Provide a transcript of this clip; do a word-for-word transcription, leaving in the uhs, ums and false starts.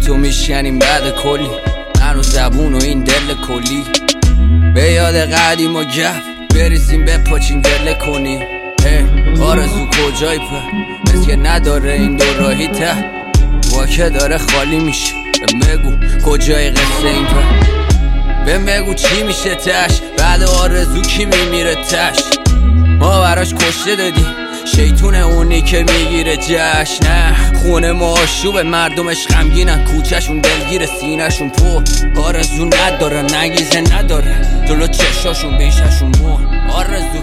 تو میشکنیم بعد کلی من و زبون و این دل کلی به یاد قدیم و گف بریزیم بپاچیم گله کنی. آرزو کجایی پر مثل که نداره این دو راهی ته واکه داره خالی میشه. به مگو کجای قصه این پر به مگو چی میشه تش بعد آرزو کی میمیره تش. ما براش کشته دادیم شیطون اونی که میگیره جشن. نه خونه ما آشوب مردمش غمگینن کوچهشون دلگیر سینهشون پر آرزو نداره نگیزه نداره جلو چشاشون بیششون مون. آرزو